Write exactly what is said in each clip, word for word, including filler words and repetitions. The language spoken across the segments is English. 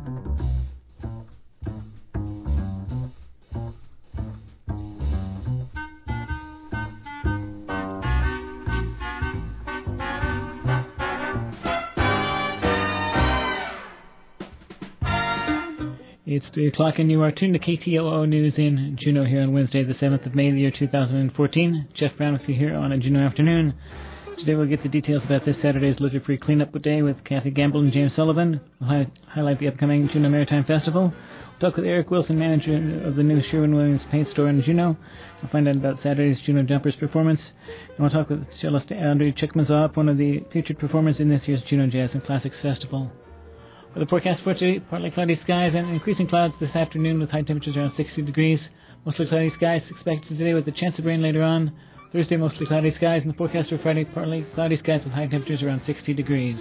It's three o'clock and you are tuned to K T O O News in Juneau here on Wednesday, the seventh of May, the year two thousand fourteen. Jeff Brown with you here on a Juneau afternoon. Today we'll get the details about this Saturday's Litter-Free Cleanup Day with Kathy Gamble and James Sullivan. We'll hi- highlight the upcoming Juneau Maritime Festival. We'll talk with Eric Wilson, manager of the new Sherwin-Williams paint store in Juneau. We'll find out about Saturday's Juneau Jumpers performance. And we'll talk with cellist Andrew Chickmanzop, one of the featured performers in this year's Juneau Jazz and Classics Festival. For the forecast for today, partly cloudy skies and increasing clouds this afternoon with high temperatures around sixty degrees. Mostly cloudy skies expected today with a chance of rain later on. Thursday, mostly cloudy skies, and the forecast for Friday, partly cloudy skies with high temperatures around sixty degrees.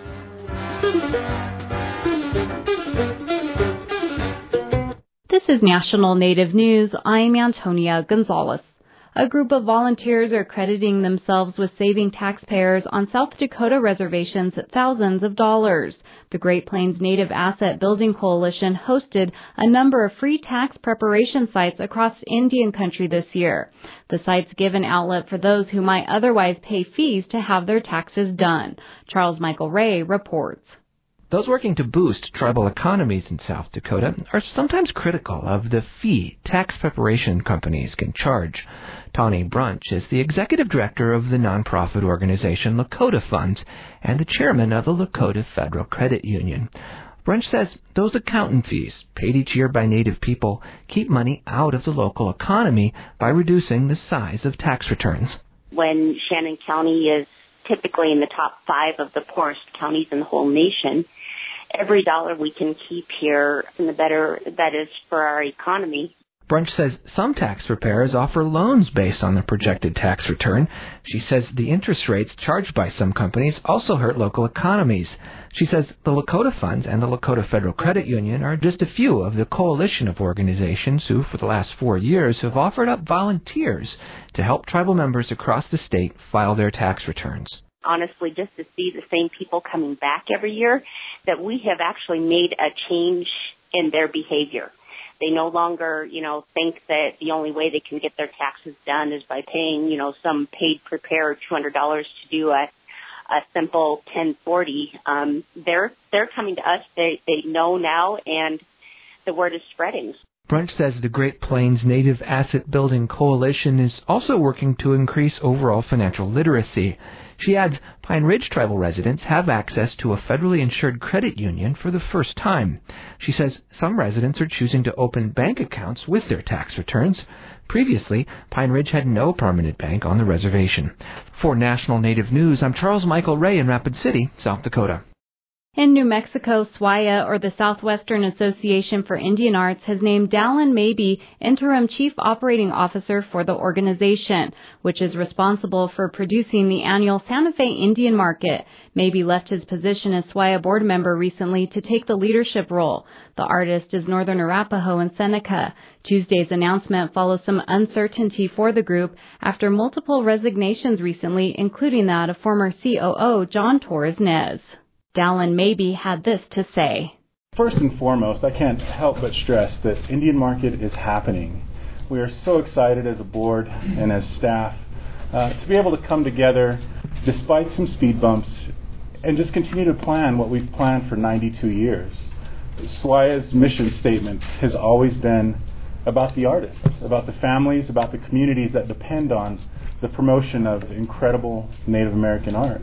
This is National Native News. I'm Antonia Gonzalez. A group of volunteers are crediting themselves with saving taxpayers on South Dakota reservations thousands of dollars. The Great Plains Native Asset Building Coalition hosted a number of free tax preparation sites across Indian country this year. The sites give an outlet for those who might otherwise pay fees to have their taxes done. Charles Michael Ray reports. Those working to boost tribal economies in South Dakota are sometimes critical of the fee tax preparation companies can charge. Tawny Brunch is the executive director of the nonprofit organization Lakota Funds and the chairman of the Lakota Federal Credit Union. Brunch says those accountant fees, paid each year by Native people, keep money out of the local economy by reducing the size of tax returns. When Shannon County is typically in the top five of the poorest counties in the whole nation, every dollar we can keep here, and the better that is for our economy. Brunch says some tax preparers offer loans based on the projected tax return. She says the interest rates charged by some companies also hurt local economies. She says the Lakota Funds and the Lakota Federal Credit Union are just a few of the coalition of organizations who, for the last four years, have offered up volunteers to help tribal members across the state file their tax returns. Honestly, just to see the same people coming back every year, that we have actually made a change in their behavior. They no longer, you know, think that the only way they can get their taxes done is by paying, you know, some paid preparer two hundred dollars to do a, a simple ten forty. Um, they're they're coming to us. They they know now, and the word is spreading. Brunch says the Great Plains Native Asset Building Coalition is also working to increase overall financial literacy. She adds Pine Ridge tribal residents have access to a federally insured credit union for the first time. She says some residents are choosing to open bank accounts with their tax returns. Previously, Pine Ridge had no permanent bank on the reservation. For National Native News, I'm Charles Michael Ray in Rapid City, South Dakota. In New Mexico, S W I A, or the Southwestern Association for Indian Arts, has named Dallin Mabee interim chief operating officer for the organization, which is responsible for producing the annual Santa Fe Indian Market. Mabee left his position as S W I A board member recently to take the leadership role. The artist is Northern Arapaho and Seneca. Tuesday's announcement follows some uncertainty for the group after multiple resignations recently, including that of former C O O John Torres-Nez. Dallin Mabee had this to say. First and foremost, I can't help but stress that Indian Market is happening. We are so excited as a board and as staff uh, to be able to come together despite some speed bumps and just continue to plan what we've planned for ninety-two years. S W I A's mission statement has always been about the artists, about the families, about the communities that depend on the promotion of incredible Native American art.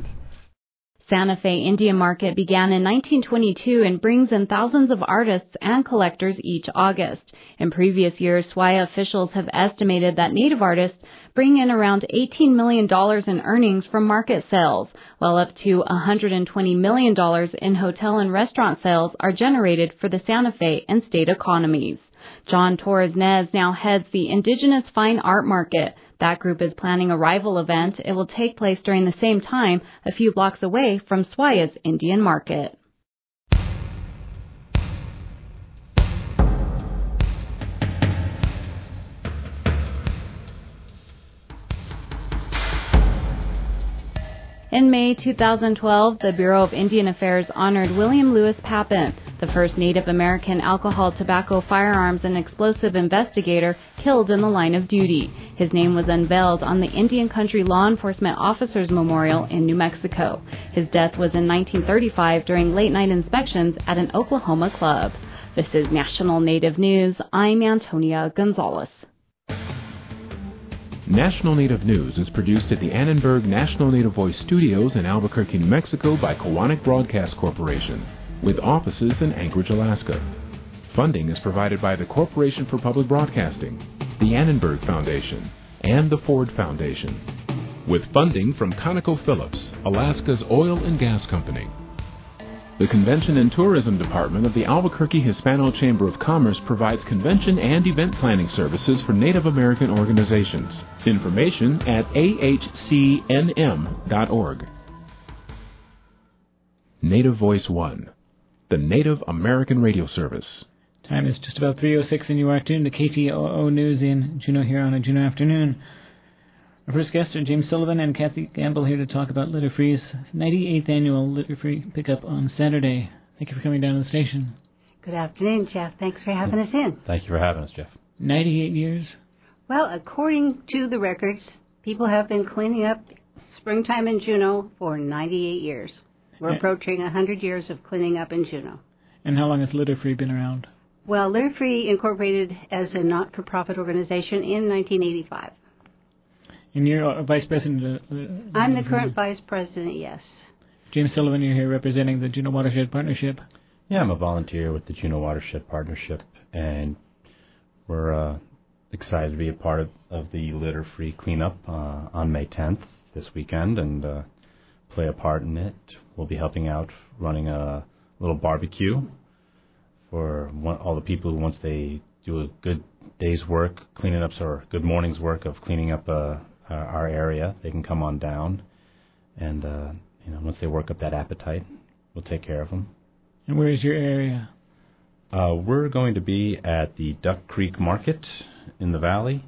Santa Fe Indian Market began in nineteen twenty-two and brings in thousands of artists and collectors each August. In previous years, S W I A officials have estimated that Native artists bring in around eighteen million dollars in earnings from market sales, while up to one hundred twenty million dollars in hotel and restaurant sales are generated for the Santa Fe and state economies. John Torres-Nez now heads the Indigenous Fine Art Market. That group is planning a rival event. It will take place during the same time, a few blocks away from S W I A's Indian Market. In May two thousand twelve, the Bureau of Indian Affairs honored William Lewis Papin, the first Native American alcohol, tobacco, firearms, and explosive investigator killed in the line of duty. His name was unveiled on the Indian Country Law Enforcement Officers Memorial in New Mexico. His death was in nineteen thirty-five during late-night inspections at an Oklahoma club. This is National Native News. I'm Antonia Gonzalez. National Native News is produced at the Annenberg National Native Voice Studios in Albuquerque, New Mexico by Kowanik Broadcast Corporation, with offices in Anchorage, Alaska. Funding is provided by the Corporation for Public Broadcasting, the Annenberg Foundation, and the Ford Foundation, with funding from ConocoPhillips, Alaska's oil and gas company. The Convention and Tourism Department of the Albuquerque Hispano Chamber of Commerce provides convention and event planning services for Native American organizations. Information at a h c n m dot org. Native Voice One, the Native American radio service. Time is just about three oh six, and you are tuned to K T O O News in Juneau here on a Juneau afternoon. Our first guests are James Sullivan and Kathy Gamble here to talk about Litter Free's ninety-eighth annual Litter Free pickup on Saturday. Thank you for coming down to the station. Good afternoon, Jeff. Thanks for having us in. Thank you for having us, Jeff. ninety-eight years? Well, according to the records, people have been cleaning up springtime in Juneau for ninety-eight years. We're Yeah. approaching one hundred years of cleaning up in Juneau. And how long has Litter Free been around? Well, Litter Free incorporated as a not-for-profit organization in nineteen eighty-five. And you're uh, Vice President? Uh, I'm the current Vice President, yes. James Sullivan, you're here representing the Juneau Watershed Partnership. Yeah, I'm a volunteer with the Juneau Watershed Partnership, and we're uh, excited to be a part of, of the Litter Free cleanup uh, on May tenth this weekend and uh, play a part in it. We'll be helping out running a little barbecue for one, all the people who, once they do a good day's work, cleaning up, or good morning's work of cleaning up uh, our area, they can come on down, and uh, you know, once they work up that appetite, we'll take care of them. And where is your area? Uh, we're going to be at the Duck Creek Market in the valley,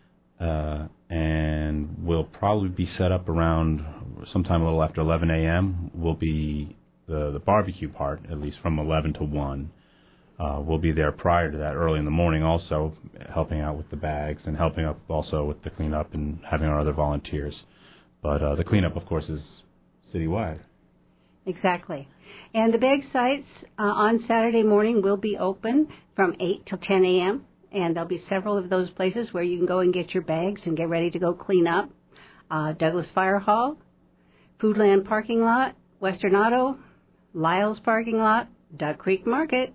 uh, and we'll probably be set up around sometime a little after eleven a.m. We'll be the, the barbecue part, at least from eleven to one. Uh, we'll be there prior to that, early in the morning, also helping out with the bags and helping up also with the cleanup and having our other volunteers. But uh, the cleanup, of course, is citywide. Exactly. And the bag sites uh, on Saturday morning will be open from eight till ten a.m., and there'll be several of those places where you can go and get your bags and get ready to go clean up. Uh, Douglas Fire Hall, Foodland Parking Lot, Western Auto, Lyle's Parking Lot, Duck Creek Market,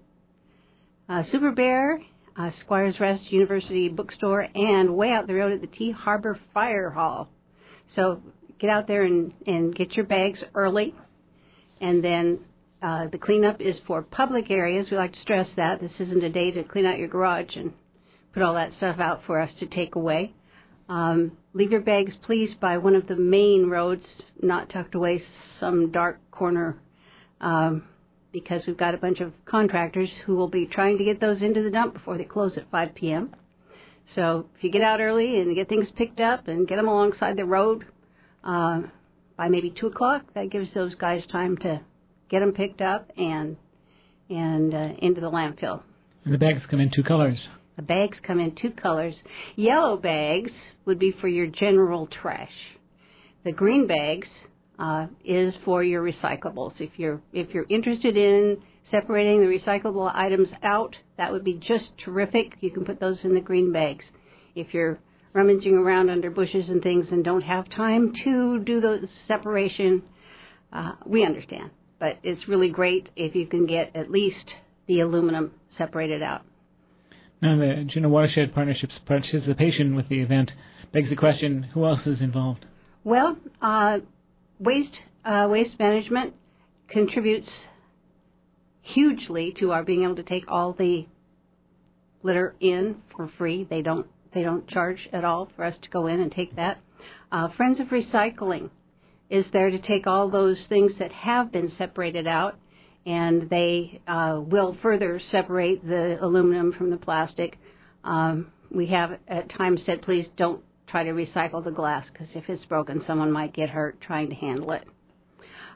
Uh, Super Bear, uh, Squires Rest University Bookstore, and way out the road at the T Harbor Fire Hall. So get out there and, and get your bags early. And then uh, the cleanup is for public areas. We like to stress that. This isn't a day to clean out your garage and put all that stuff out for us to take away. Um, leave your bags, please, by one of the main roads, not tucked away some dark corner, um, because we've got a bunch of contractors who will be trying to get those into the dump before they close at five p.m. So if you get out early and get things picked up and get them alongside the road uh, by maybe two o'clock, that gives those guys time to get them picked up and and uh, into the landfill. And the bags come in two colors. The bags come in two colors. Yellow bags would be for your general trash. The green bags Uh, is for your recyclables. If you're if you're interested in separating the recyclable items out, that would be just terrific. You can put those in the green bags. If you're rummaging around under bushes and things and don't have time to do the separation, uh, we understand. But it's really great if you can get at least the aluminum separated out. Now, the Juneau Watershed Partnership's participation with the event begs the question, who else is involved? Well, uh, Waste uh, waste management contributes hugely to our being able to take all the litter in for free. They don't they don't charge at all for us to go in and take that. Uh, Friends of Recycling is there to take all those things that have been separated out, and they uh, will further separate the aluminum from the plastic. Um, we have at times said, please don't try to recycle the glass, because if it's broken, someone might get hurt trying to handle it.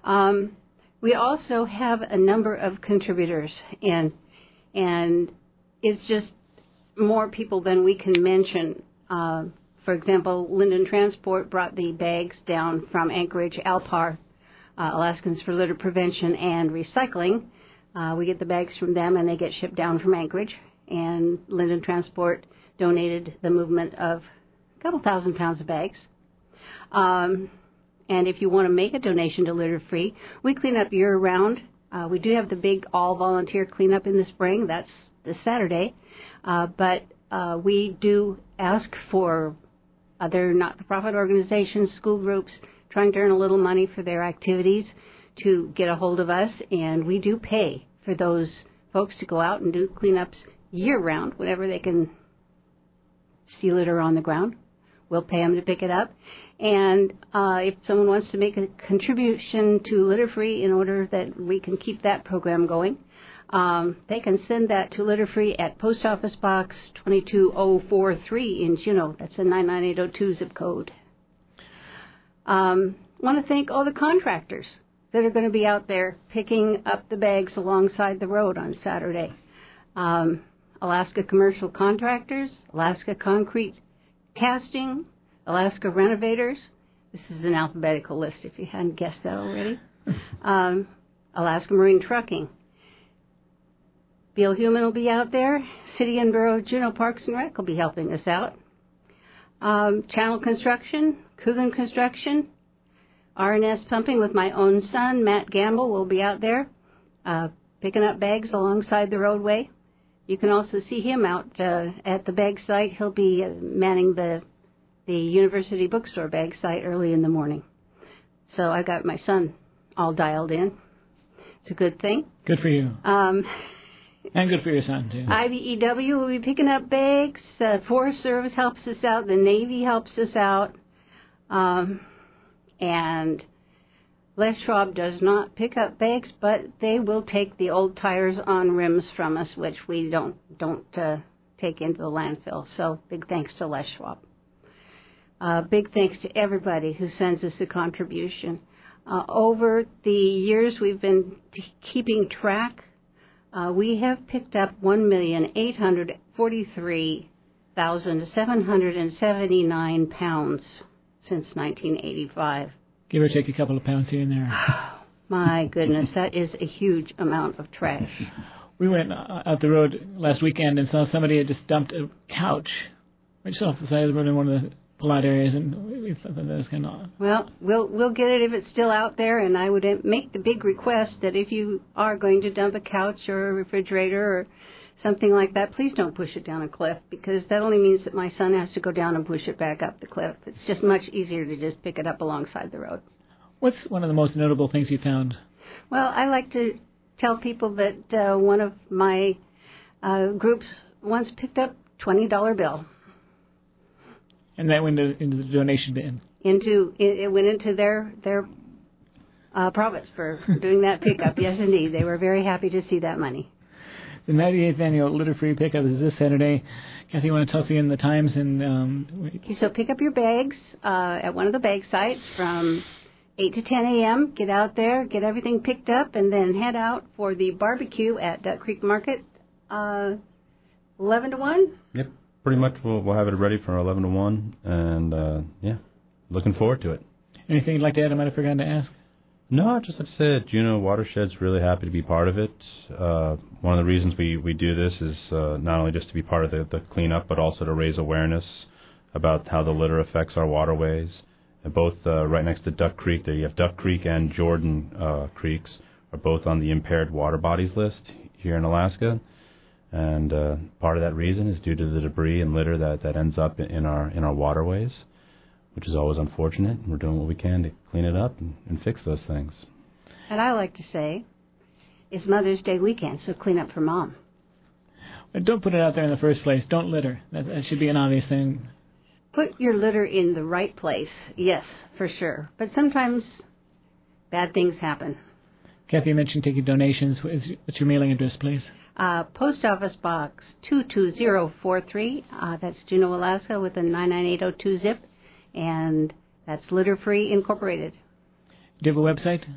Um, we also have a number of contributors, and and it's just more people than we can mention. Uh, for example, Linden Transport brought the bags down from Anchorage, Alpar, uh, Alaskans for Litter Prevention and Recycling. Uh, we get the bags from them, and they get shipped down from Anchorage. And Linden Transport donated the movement of a couple thousand pounds of bags. Um, and if you want to make a donation to Litter Free, we clean up year-round. Uh, we do have the big all-volunteer cleanup in the spring. That's this Saturday. Uh, but uh, we do ask for other not-for-profit organizations, school groups, trying to earn a little money for their activities to get a hold of us. And we do pay for those folks to go out and do cleanups year-round, whenever they can see litter on the ground. We'll pay them to pick it up. And uh, if someone wants to make a contribution to Litter Free in order that we can keep that program going, um, they can send that to Litter Free at Post Office Box two two zero four three in Juneau. That's a nine nine eight zero two zip code. Um, I want to thank all the contractors that are going to be out there picking up the bags alongside the road on Saturday. Um, Alaska Commercial Contractors, Alaska Concrete Casting, Alaska Renovators. This is an alphabetical list if you hadn't guessed that already. Um, Alaska Marine Trucking. Beal Human will be out there. City and Borough Juneau Parks and Rec will be helping us out. Um, Channel Construction, Coogan Construction, R and S Pumping with my own son, Matt Gamble, will be out there uh, picking up bags alongside the roadway. You can also see him out uh, at the bag site. He'll be uh, manning the the University Bookstore bag site early in the morning. So I got my son all dialed in. It's a good thing. Good for you. Um, and good for your son, too. I B E W will be picking up bags. Uh, Forest Service helps us out. The Navy helps us out. Um, and Les Schwab does not pick up bags, but they will take the old tires on rims from us, which we don't don't uh, take into the landfill. So big thanks to Les Schwab. Uh, big thanks to everybody who sends us a contribution. Uh, over the years we've been t- keeping track, uh, we have picked up one million eight hundred forty-three thousand seven hundred seventy-nine pounds since nineteen eighty-five. Give or take a couple of pounds here and there. My goodness, that is a huge amount of trash. We went out the road last weekend and saw somebody had just dumped a couch right just off the side of the road in one of the polite areas, and we thought that was kind of... Well, we'll we'll get it if it's still out there, and I would make the big request that if you are going to dump a couch or a refrigerator or something like that, please don't push it down a cliff, because that only means that my son has to go down and push it back up the cliff. It's just much easier to just pick it up alongside the road. What's one of the most notable things you found? Well, I like to tell people that uh, one of my uh, groups once picked up a twenty dollar bill. And that went into, into the donation bin? Into It, it went into their, their uh, profits for doing that pickup. Yes, indeed. They were very happy to see that money. The ninety-eighth Annual Litter Free Pickup is this Saturday. Kathy, you want to tell us again the times? And um, okay, so pick up your bags uh, at one of the bag sites from eight to ten a.m. Get out there, get everything picked up, and then head out for the barbecue at Duck Creek Market, uh, eleven to one? Yep, pretty much we'll, we'll have it ready for eleven to one, and, uh, yeah, looking forward to it. Anything you'd like to add I might have forgotten to ask? No, just like I said, Juneau Watershed's really happy to be part of it. Uh, one of the reasons we, we do this is uh, not only just to be part of the, the cleanup, but also to raise awareness about how the litter affects our waterways. And both uh, right next to Duck Creek, there you have Duck Creek and Jordan uh, Creeks are both on the impaired water bodies list here in Alaska. And uh, part of that reason is due to the debris and litter that, that ends up in our in our waterways, which is always unfortunate. We're doing what we can to clean it up and, and fix those things. And I like to say, it's Mother's Day weekend, so clean up for Mom. But don't put it out there in the first place. Don't litter. That, that should be an obvious thing. Put your litter in the right place, yes, for sure. But sometimes bad things happen. Kathy, you mentioned taking donations. What's your mailing address, please? Uh, Post Office Box two two zero four three. Uh, that's Juneau, Alaska, with a nine nine eight zero two zip. And that's Litter Free Incorporated. Do you have a website?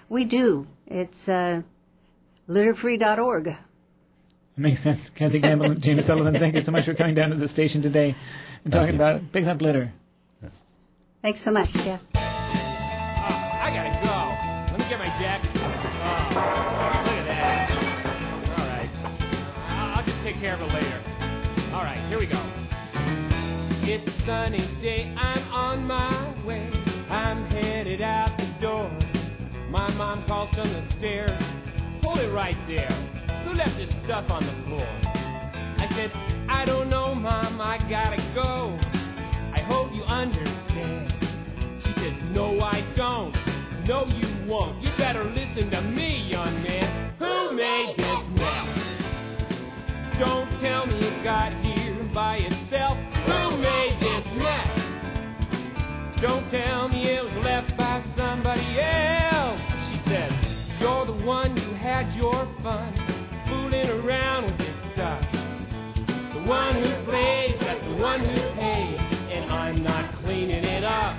We do. It's uh, litter free dot org. Makes sense. Kathy Campbell and Jamie Sullivan, thank you so much for coming down to the station today and talking about picking up litter. Thanks so much, Jeff. Oh, I gotta go. Let me get my jacket. Oh, look at that. All right. I'll just take care of it later. All right, here we go. It's a sunny day. I'm on my way. I'm headed out the door. My mom calls from the stairs. Hold it right there. Who left this stuff on the floor? I said, I don't know, Mom, I gotta go. I hope you understand. She says, no, I don't. No, you won't. You better listen to me, young man. Who made this mess? Don't tell me it got here by itself. Who made this mess? Don't tell me it was left by somebody else. She says, you're the one who had your fun, fooling around with this stuff. The one who plays, that's the one who pays, and I'm not cleaning it up.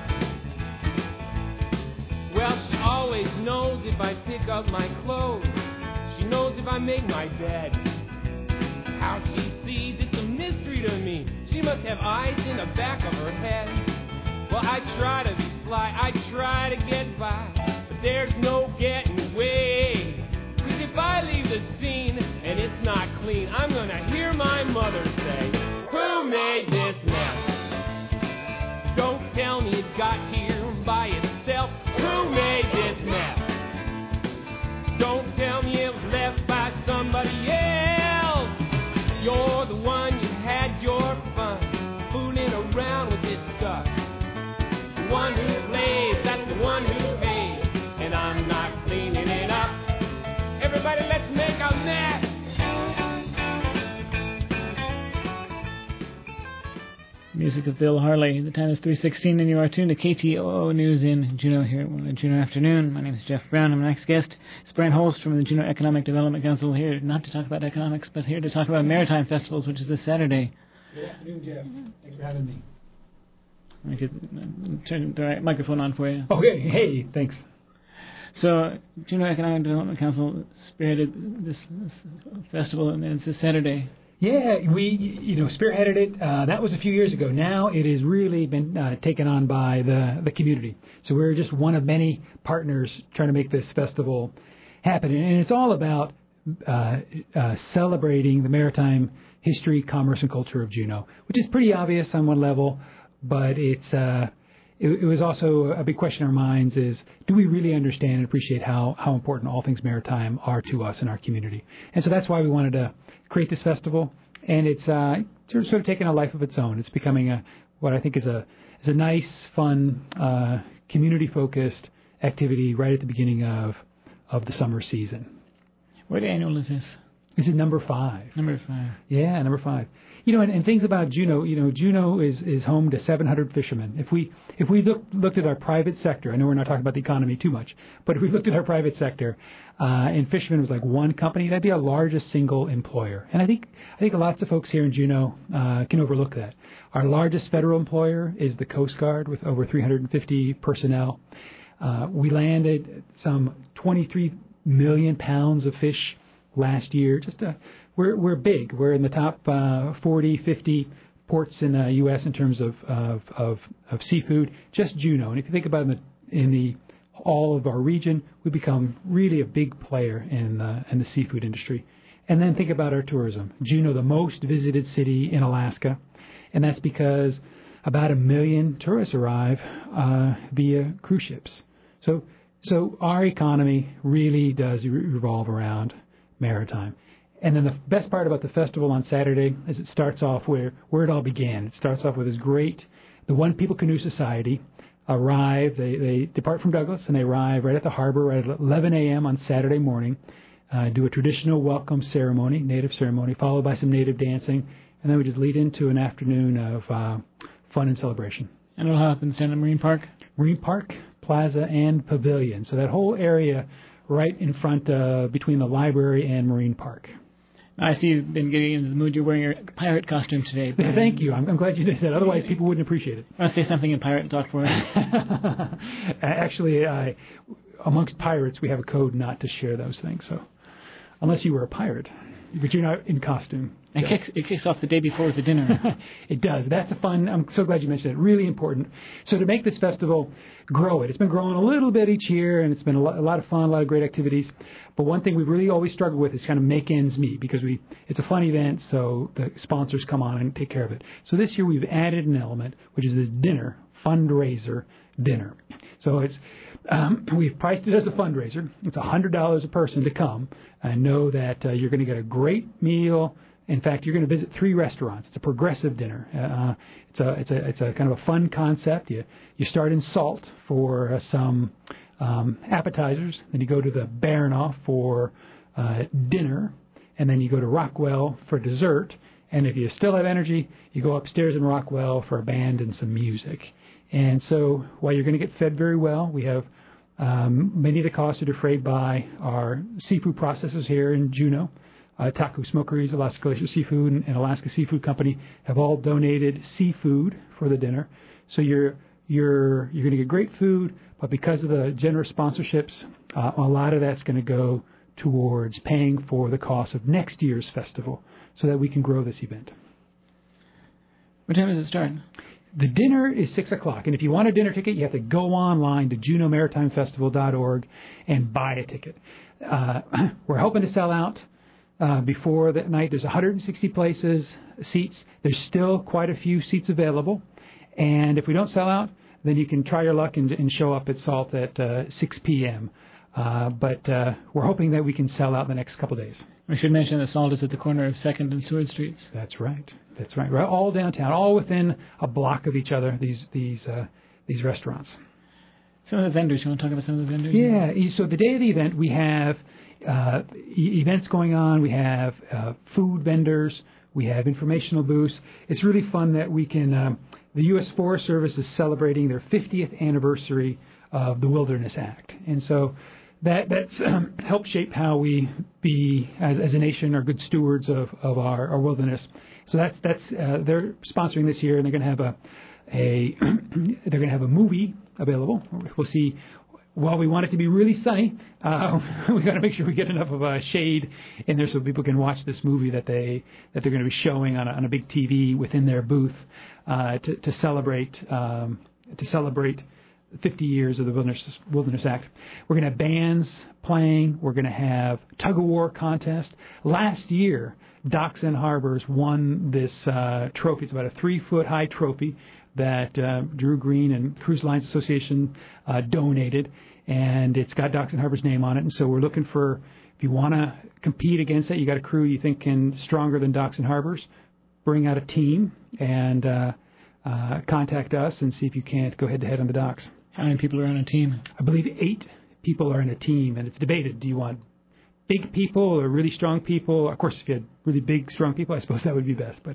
Well, she always knows if I pick up my clothes. She knows if I make my bed. How she sees, it's a mystery to me. She must have eyes in the back of her head. Well, I try to be sly, I try to get by, but there's no getting away. If I leave the scene and it's not clean, I'm gonna hear my mother say, who made this mess? Don't tell me it got here by itself. Who made this mess? Don't tell me it was left by somebody else. You're the one, you had your fun, fooling around with this stuff. The one who plays, that's the one who pays, and I'm not cleaning it up. Everybody, let's make a mess. Music of Bill Harley. The time is three sixteen, and you are tuned to K T O O News in Juneau here at Juneau Afternoon. My name is Jeff Brown, and my next guest is Brian Holst from the Juneau Economic Development Council, here not to talk about economics, but here to talk about Maritime Festivals, which is this Saturday. Good afternoon, Jeff. Thanks for having me. I could turn the right microphone on for you. Okay, hey, thanks. So, Juneau Economic Development Council spearheaded this, this festival, and it's this Saturday. Yeah, we, you know, spearheaded it. Uh, that was a few years ago. Now it has really been uh, taken on by the, the community. So we're just one of many partners trying to make this festival happen. And it's all about uh, uh, celebrating the maritime history, commerce, and culture of Juneau, which is pretty obvious on one level, but it's... Uh, It, it was also a big question in our minds is, do we really understand and appreciate how, how important all things maritime are to us in our community? And so that's why we wanted to create this festival. And it's uh, sort of taken a life of its own. It's becoming a what I think is a is a nice, fun, uh, community-focused activity right at the beginning of, of the summer season. What annual is this? This is number five. Number five. Yeah, number five. You know, and, and things about Juneau, you know, Juneau is, is home to seven hundred fishermen. If we if we look, looked at our private sector, I know we're not talking about the economy too much, but if we looked at our private sector, uh, and fishermen was like one company, that'd be our largest single employer. And I think I think lots of folks here in Juneau uh, can overlook that. Our largest federal employer is the Coast Guard with over three hundred fifty personnel. Uh, we landed some twenty-three million pounds of fish last year. Just a We're we're big. We're in the top uh, forty, fifty ports in the U S in terms of, of of of seafood. Just Juneau, and if you think about it in the, in the all of our region, we become really a big player in the, in the seafood industry. And then think about our tourism. Juneau, the most visited city in Alaska, and that's because about a million tourists arrive uh, via cruise ships. So so our economy really does revolve around maritime. And then the best part about the festival on Saturday is it starts off where, where it all began. It starts off with this great, the One People Canoe Society arrive, they, they depart from Douglas, and they arrive right at the harbor right at eleven a.m. on Saturday morning, uh, do a traditional welcome ceremony, native ceremony, followed by some native dancing, and then we just lead into an afternoon of uh, fun and celebration. And it'll happen in Marine Park? Marine Park, Plaza, and Pavilion. So that whole area right in front, uh, between the library and Marine Park. I see you've been getting into the mood. You're wearing your pirate costume today. Thank you. I'm, I'm glad you did that. Otherwise, people wouldn't appreciate it. Want to say something in pirate talk for us? Actually, I, amongst pirates, we have a code not to share those things. So unless you were a pirate, but you're not in costume. It, so. kicks, it kicks off the day before the dinner. It does. That's a fun. I'm so glad you mentioned it. Really important. So to make this festival, grow it. It's been growing a little bit each year, and it's been a lot, a lot of fun, a lot of great activities. But one thing we've really always struggled with is kind of make ends meet, because we it's a fun event, so the sponsors come on and take care of it. So this year we've added an element, which is the dinner, fundraiser dinner. So it's um, we've priced it as a fundraiser. It's one hundred dollars a person to come and know that uh, you're going to get a great meal. In fact, you're going to visit three restaurants. It's a progressive dinner. Uh, it's a it's a it's a kind of a fun concept. You you start in Salt for uh, some um, appetizers, then you go to the Baranoff for uh, dinner, and then you go to Rockwell for dessert. And if you still have energy, you go upstairs in Rockwell for a band and some music. And so while you're going to get fed very well, we have um, many of the costs are defrayed by our seafood processors here in Juneau. Uh, Taku Smokeries, Alaska Glacier Seafood, and, and Alaska Seafood Company have all donated seafood for the dinner. So you're you're you're going to get great food, but because of the generous sponsorships, uh, a lot of that's going to go towards paying for the cost of next year's festival, so that we can grow this event. What time does it start? The dinner is six o'clock, and if you want a dinner ticket, you have to go online to Juneau Maritime Festival dot org and buy a ticket. Uh, we're hoping to sell out uh, before that night. There's one hundred sixty places, seats. There's still quite a few seats available, and if we don't sell out, then you can try your luck and, and show up at Salt at uh, six p.m. Uh, but uh, we're hoping that we can sell out in the next couple of days. We should mention that Salt is at the corner of second and Seward Streets. That's right. That's right. Right, all downtown, all within a block of each other. These these uh, these restaurants. Some of the vendors. You want to talk about some of the vendors? Yeah. So the day of the event, we have uh, e- events going on. We have uh, food vendors. We have informational booths. It's really fun that we can. Um, the U S Forest Service is celebrating their fiftieth anniversary of the Wilderness Act, and so that that's um, helped shape how we be as, as a nation are good stewards of, of our, our wilderness. So that's that's uh, they're sponsoring this year, and they're going to have a a they're going to have a movie available. We'll see. While we want it to be really sunny, uh, we got to make sure we get enough of a shade in there so people can watch this movie that they that they're going to be showing on a, on a big T V within their booth uh, to to celebrate um, to celebrate fifty years of the Wilderness, Wilderness Act. We're going to have bands playing. We're going to have tug-of-war contest. Last year, Docks and Harbors won this uh, trophy. It's about a three-foot high trophy that uh, Drew Green and Cruise Lines Association uh, donated, and it's got Docks and Harbors' name on it. And so we're looking for, if you want to compete against it, you got a crew you think can stronger than Docks and Harbors, bring out a team and uh, uh, contact us and see if you can't go head-to-head on the docks. How many people are on a team? I believe eight people are in a team, and it's debated. Do you want big people or really strong people? Of course, if you had really big, strong people, I suppose that would be best. But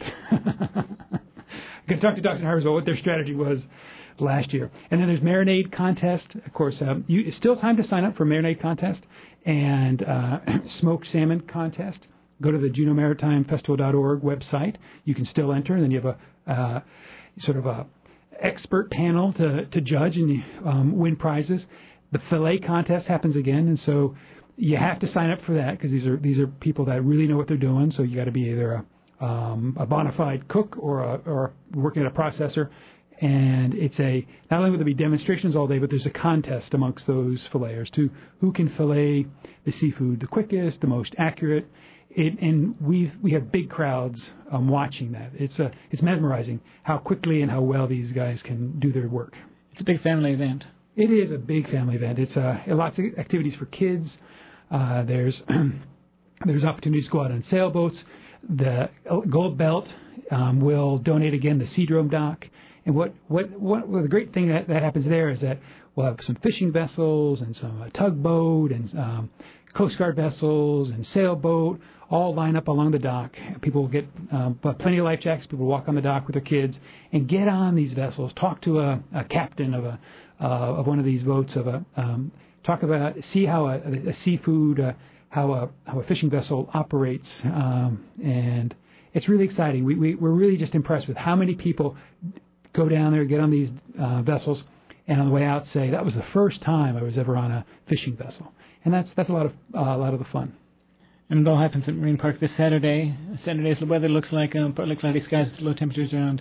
I could talk to Doctor Harbors about what their strategy was last year. And then there's Marinade Contest. Of course, um, you, it's still time to sign up for Marinade Contest and uh, Smoked Salmon Contest. Go to the Juneau Maritime Festival dot org website. You can still enter, and then you have a uh, sort of a expert panel to, to judge and um, win prizes. The fillet contest happens again, and so you have to sign up for that because these are these are people that really know what they're doing. So you got to be either a, um, a bona fide cook or a, or working at a processor. And it's a not only will there be demonstrations all day, but there's a contest amongst those filleters to who can fillet the seafood the quickest, the most accurate. It, and we we have big crowds um, watching that. It's a it's mesmerizing how quickly and how well these guys can do their work. It's a big family event. It is a big family event. It's uh, lots of activities for kids. Uh, there's there's opportunities to go out on sailboats. The Gold Belt um, will donate again the Seadrome dock. And what what what well, the great thing that, that happens there is that we'll have some fishing vessels and some uh, tugboat and um, Coast Guard vessels and sailboat all line up along the dock. People will get um, plenty of life jackets. People walk on the dock with their kids and get on these vessels. Talk to a, a captain of a uh, of one of these boats. Of a um, talk about see how a, a seafood uh, how a how a fishing vessel operates, um, and it's really exciting. We, we we're really just impressed with how many people go down there, get on these uh, vessels, and on the way out say, that was the first time I was ever on a fishing vessel. And that's that's a lot of uh, a lot of the fun. And it all happens at Marine Park this Saturday. Saturday's weather looks like um, partly cloudy skies, low temperatures around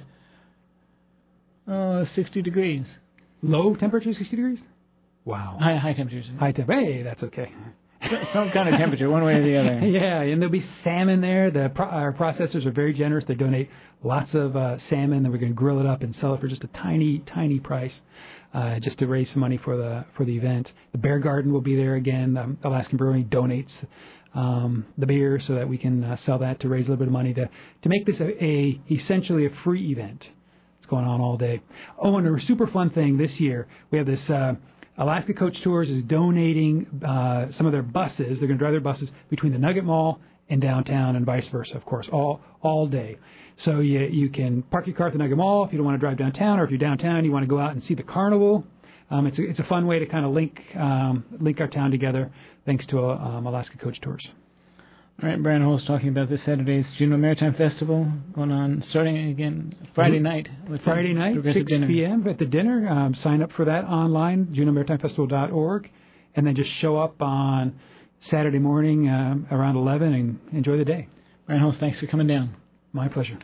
uh, sixty degrees. Low temperature, sixty degrees? Wow. High high temperatures. High temperature. Hey, that's okay. Some kind of temperature, one way or the other. Yeah, and there'll be salmon there. The pro- our processors are very generous. They donate lots of uh, salmon, and we're going to grill it up and sell it for just a tiny, tiny price, uh, just to raise some money for the for the event. The Bear Garden will be there again. Um, Alaskan Brewing donates um, the beer so that we can uh, sell that to raise a little bit of money to to make this a, a essentially a free event. It's going on all day. Oh, and a super fun thing this year, we have this. Uh, Alaska Coach Tours is donating uh, some of their buses. They're going to drive their buses between the Nugget Mall and downtown and vice versa, of course, all all day. So you, you can park your car at the Nugget Mall if you don't want to drive downtown, or if you're downtown, you want to go out and see the carnival. Um, it's, a, it's a fun way to kind of link um, link our town together thanks to uh, um, Alaska Coach Tours. All right, Brian Holtz talking about this Saturday's Juneau Maritime Festival going on, starting again Friday night. With Friday night, six p.m. at the dinner. Um, sign up for that online, juneau maritime festival dot org, and then just show up on Saturday morning um, around eleven and enjoy the day. Brian Holtz, thanks for coming down. My pleasure.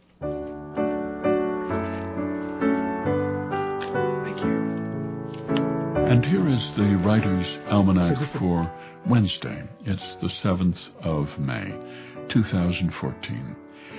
Thank you. And here is the Writer's Almanac for Wednesday. It's the seventh of May, two thousand fourteen.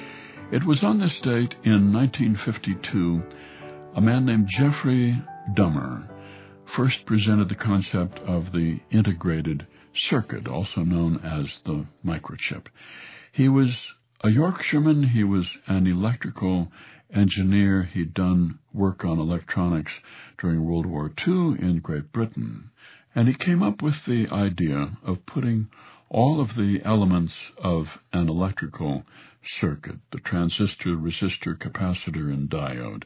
It was on this date in nineteen fifty-two, a man named Jeffrey Dummer first presented the concept of the integrated circuit, also known as the microchip. He was a Yorkshireman. He was an electrical engineer. He'd done work on electronics during World War Two in Great Britain. And he came up with the idea of putting all of the elements of an electrical circuit, the transistor, resistor, capacitor, and diode,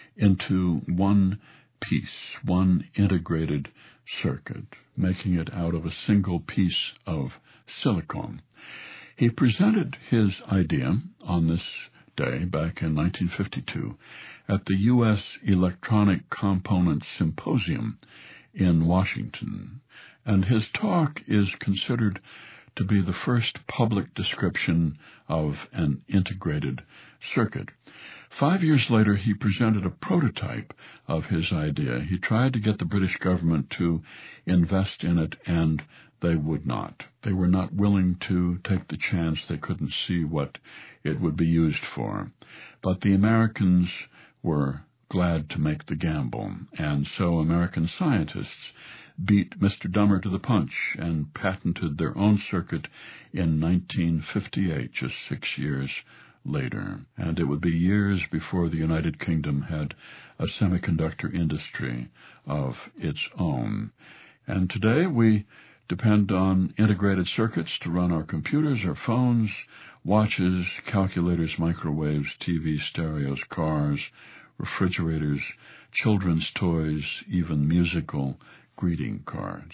into one piece, one integrated circuit, making it out of a single piece of silicon. He presented his idea on this day back in nineteen fifty-two at the U S Electronic Components Symposium in Washington, and his talk is considered to be the first public description of an integrated circuit. Five years later, he presented a prototype of his idea. He tried to get the British government to invest in it, and they would not. They were not willing to take the chance. They couldn't see what it would be used for. But the Americans were glad to make the gamble, and so American scientists beat Mister Dummer to the punch and patented their own circuit in nineteen fifty-eight, just six years later. And it would be years before the United Kingdom had a semiconductor industry of its own. And today we depend on integrated circuits to run our computers, our phones, watches, calculators, microwaves, T V, stereos, cars, refrigerators, children's toys, even musical greeting cards.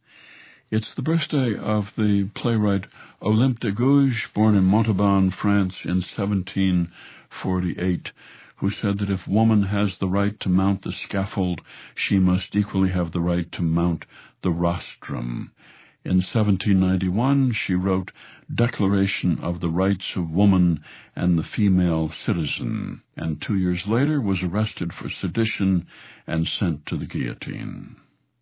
It's the birthday of the playwright Olympe de Gouges, born in Montauban, France in seventeen forty-eight, who said that if woman has the right to mount the scaffold, she must equally have the right to mount the rostrum. In seventeen ninety-one, she wrote Declaration of the Rights of Woman and the Female Citizen, and two years later was arrested for sedition and sent to the guillotine.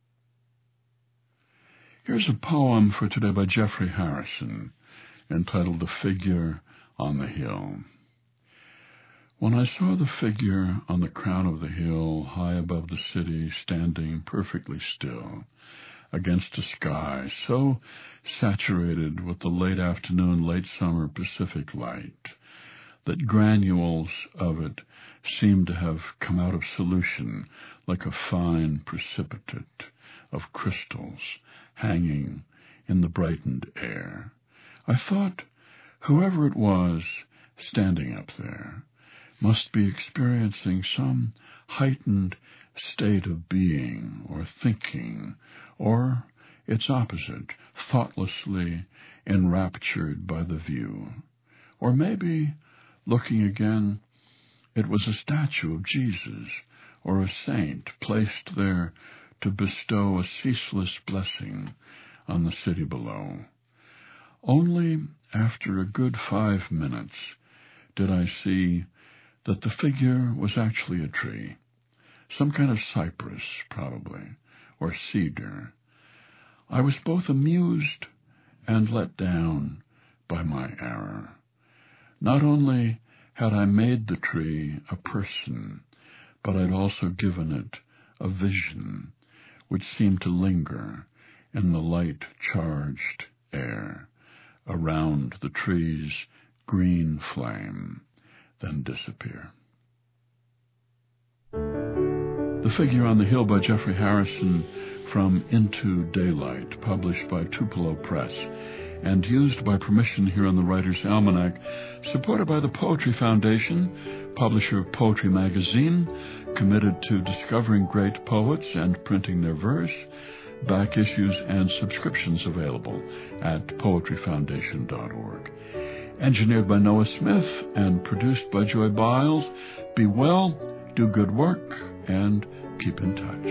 Here's a poem for today by Jeffrey Harrison, entitled The Figure on the Hill. When I saw the figure on the crown of the hill, high above the city, standing perfectly still, against a sky so saturated with the late afternoon, late summer Pacific light that granules of it seemed to have come out of solution like a fine precipitate of crystals hanging in the brightened air. I thought whoever it was standing up there must be experiencing some heightened state of being or thinking, or its opposite, thoughtlessly enraptured by the view. Or maybe, looking again, it was a statue of Jesus, or a saint placed there to bestow a ceaseless blessing on the city below. Only after a good five minutes did I see that the figure was actually a tree, some kind of cypress, probably, or cedar. I was both amused and let down by my error. Not only had I made the tree a person, but I'd also given it a vision which seemed to linger in the light-charged air around the tree's green flame, then disappear. The Figure on the Hill by Jeffrey Harrison from Into Daylight, published by Tupelo Press, and used by permission here on the Writer's Almanac, supported by the Poetry Foundation, publisher of Poetry Magazine, committed to discovering great poets and printing their verse. Back issues and subscriptions available at poetry foundation dot org. Engineered by Noah Smith and produced by Joy Biles. Be well, do good work, and keep in touch.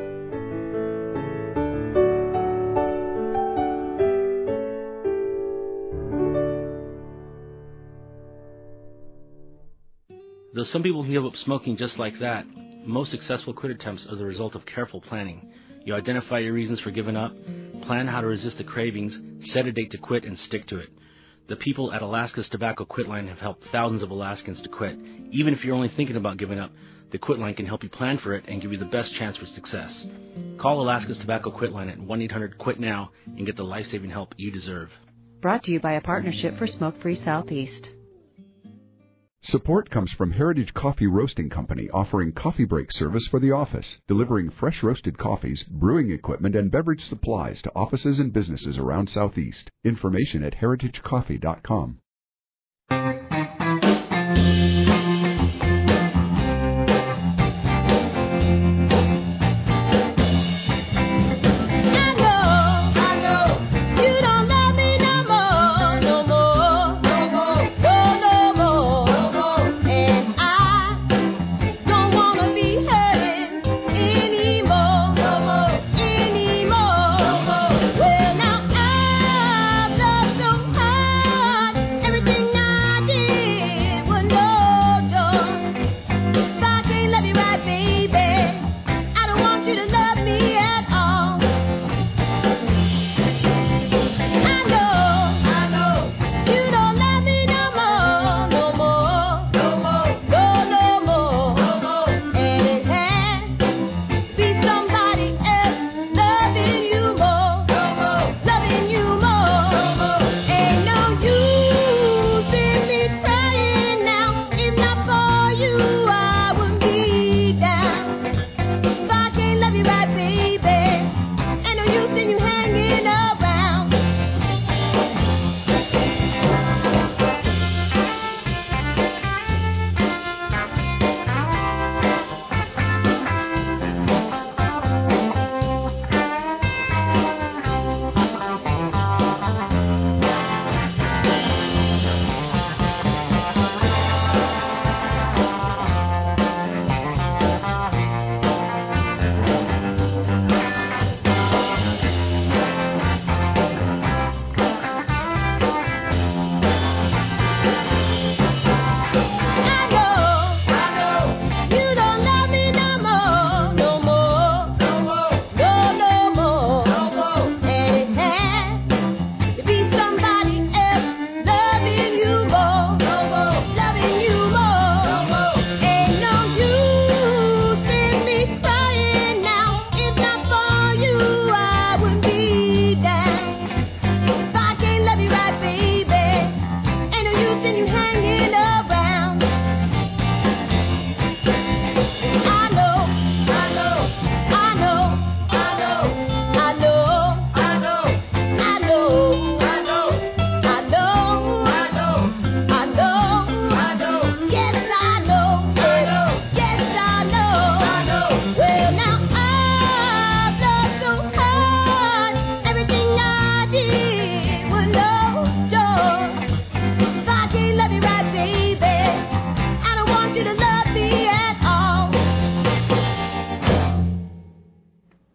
Though some people can give up smoking just like that, most successful quit attempts are the result of careful planning. You identify your reasons for giving up, plan how to resist the cravings, set a date to quit, and stick to it. The people at Alaska's Tobacco Quit Line have helped thousands of Alaskans to quit. Even if you're only thinking about giving up, the Quit Line can help you plan for it and give you the best chance for success. Call Alaska's Tobacco Quit Line at one eight hundred quit now and get the life-saving help you deserve. Brought to you by a partnership for Smoke-Free Southeast. Support comes from Heritage Coffee Roasting Company, offering coffee break service for the office, delivering fresh roasted coffees, brewing equipment, and beverage supplies to offices and businesses around Southeast. Information at heritage coffee dot com.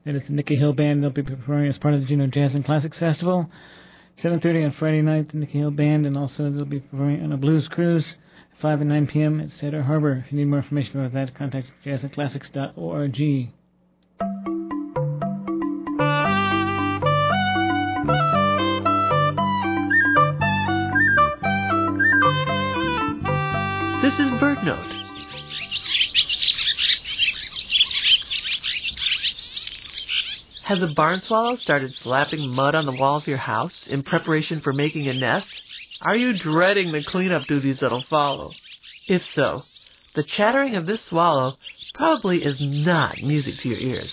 Then it's the Nikki Hill Band. They'll be performing as part of the Juneau Jazz and Classics Festival. seven thirty on Friday night, the Nikki Hill Band, and also they'll be performing on a blues cruise at five and nine p.m. at Cedar Harbor. If you need more information about that, contact jazz and classics dot org. This is BirdNote. Has a barn swallow started slapping mud on the walls of your house in preparation for making a nest? Are you dreading the cleanup duties that'll follow? If so, the chattering of this swallow probably is not music to your ears.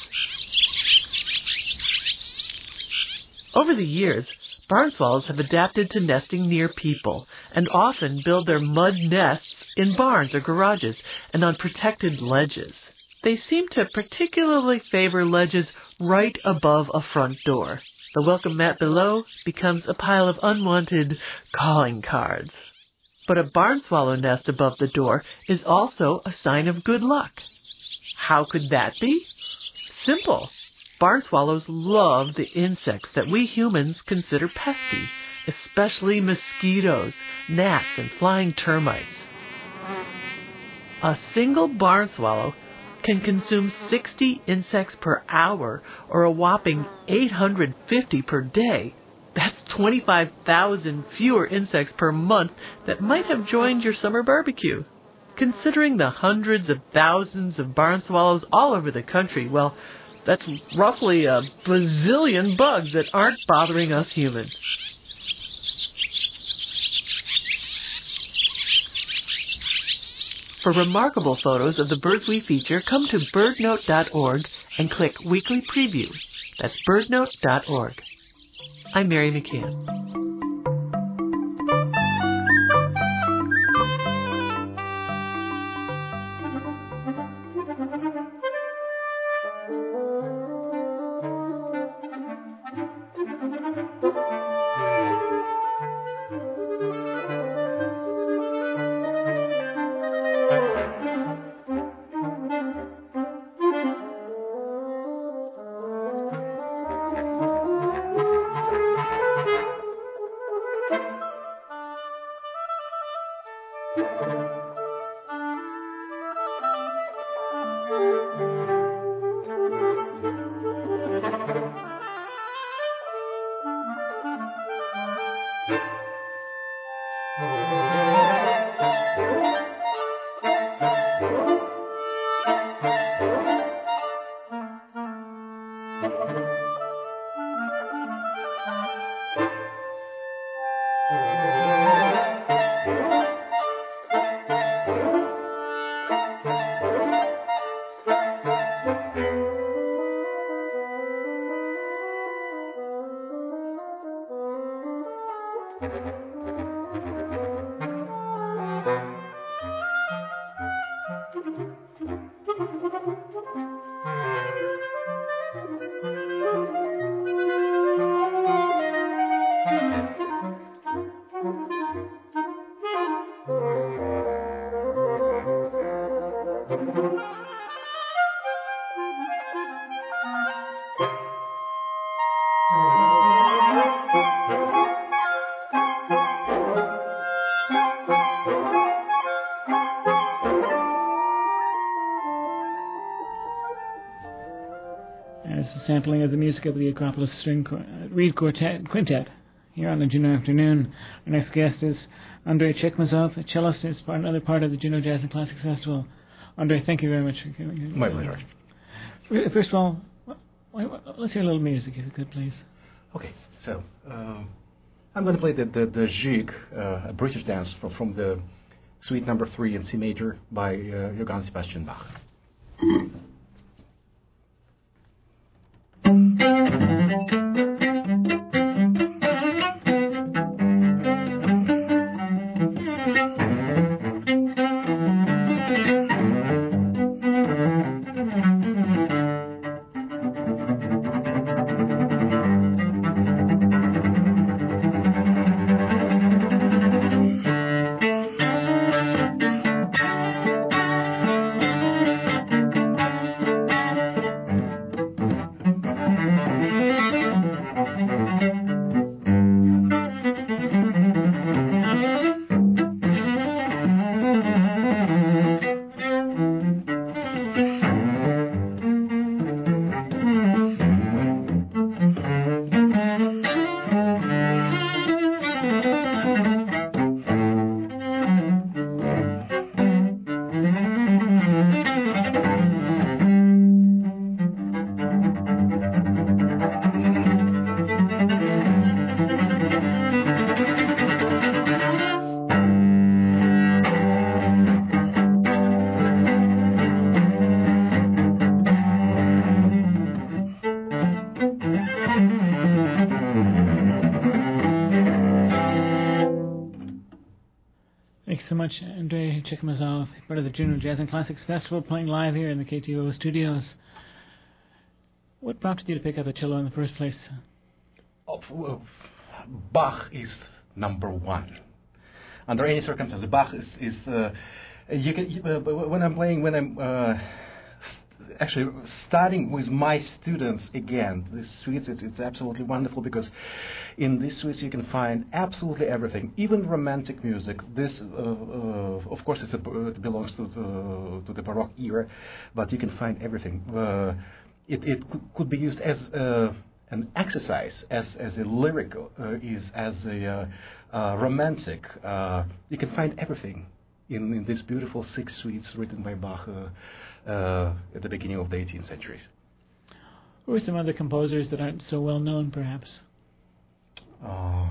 Over the years, barn swallows have adapted to nesting near people and often build their mud nests in barns or garages and on protected ledges. They seem to particularly favor ledges right above a front door. The welcome mat below becomes a pile of unwanted calling cards. But a barn swallow nest above the door is also a sign of good luck. How could that be? Simple. Barn swallows love the insects that we humans consider pesky, especially mosquitoes, gnats, and flying termites. A single barn swallow can consume sixty insects per hour, or a whopping eight hundred fifty per day. That's twenty-five thousand fewer insects per month that might have joined your summer barbecue. Considering the hundreds of thousands of barn swallows all over the country, well, that's roughly a bazillion bugs that aren't bothering us humans. For remarkable photos of the birds we feature, come to bird note dot org and click Weekly Preview. That's bird note dot org. I'm Mary McCann. Sampling of the music of the Acropolis String Qu- Reed Quartet, Quintet here on the Juneau Afternoon. Our next guest is Andrei Chekmazov, a cellist, is part, another part of the Juneau Jazz and Classics Festival. Andrei, thank you very much for coming here. My pleasure. First of all, let's hear a little music, if you could, please. Okay, so um, I'm going to play the the, the Jig, uh, a British dance from, from the Suite Number Three in C major by uh, Johann Sebastian Bach. Thanks so much, Andrei Chekmazov, part of the Juneau Jazz and Classics Festival, playing live here in the K T O O studios. What prompted you to pick up the cello in the first place? Oh, Bach is number one. Under any circumstances, Bach is, is uh, you can uh, when I'm playing, when I'm uh, actually starting with my students again, this suite, it's, it's absolutely wonderful because in this suite you can find absolutely everything, even romantic music. This, uh, uh, of course, it's a, it belongs to the, to the Baroque era, but you can find everything. Uh, it it could be used as uh, an exercise, as as a lyrical, uh, is as a uh, uh, romantic. Uh, you can find everything in, in these beautiful six suites written by Bach uh, uh, at the beginning of the eighteenth century. Who are some other composers that aren't so well known, perhaps? Uh,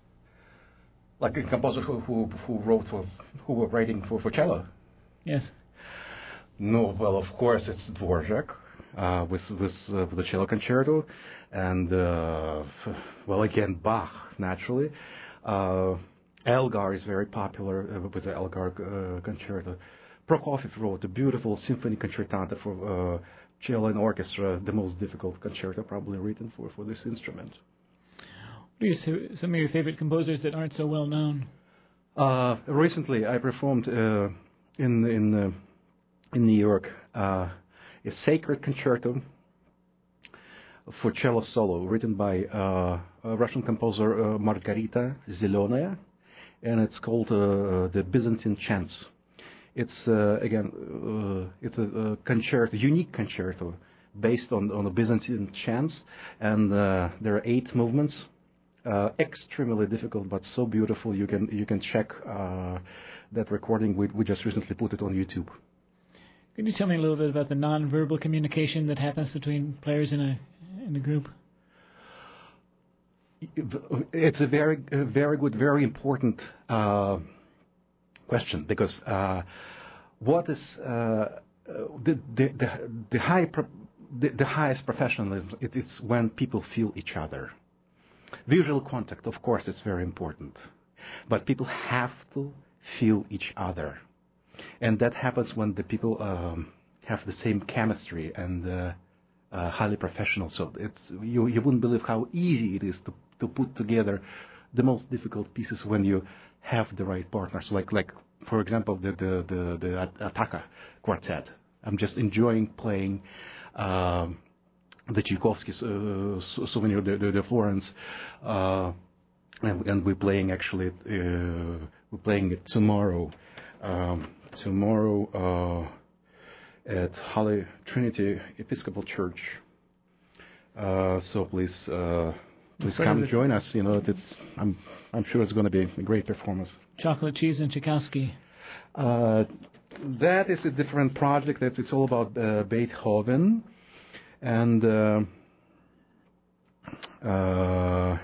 like a composer who who, who wrote for who were writing for, for cello. Yes. No, well, of course it's Dvorak uh, with with, uh, with the cello concerto, and uh, well, again Bach naturally. Uh, Elgar is very popular uh, with the Elgar uh, concerto. Prokofiev wrote a beautiful symphony concertante for uh, cello and orchestra, the most difficult concerto probably written for, for this instrument. What are some of your favorite composers that aren't so well known? Uh, recently, I performed uh, in in uh, in New York uh, a sacred concerto for cello solo, written by uh, a Russian composer uh, Margarita Zelonaya, and it's called uh, the Byzantine Chants. It's uh, again uh, it's a, a concerto, unique concerto based on on the Byzantine chants, and uh, there are eight movements. Uh, extremely difficult, but so beautiful. You can you can check uh, that recording. We we just recently put it on YouTube. Could you tell me a little bit about the non-verbal communication that happens between players in a in a group? It's a very a very good, very important uh, question, because uh, what is uh, the, the the the high pro- the, the highest professionalism? It is when people feel each other. Visual contact, of course, is very important, but people have to feel each other, and that happens when the people um, have the same chemistry and uh, uh, highly professional. So it's you you wouldn't believe how easy it is to to put together the most difficult pieces when you have the right partners. Like like for example the the the, the Attacca quartet. I'm just enjoying playing. Um, the Tchaikovsky uh, Souvenir de, de, de Florence, uh, and, and we're playing actually, uh, we're playing it tomorrow, um, tomorrow uh, at Holy Trinity Episcopal Church. Uh, so please, uh, please come join us. You know, it's, I'm, I'm sure it's going to be a great performance. Chocolate Cheese and Tchaikovsky. Uh, that is a different project. That's it's all about uh, Beethoven. And uh, uh, oh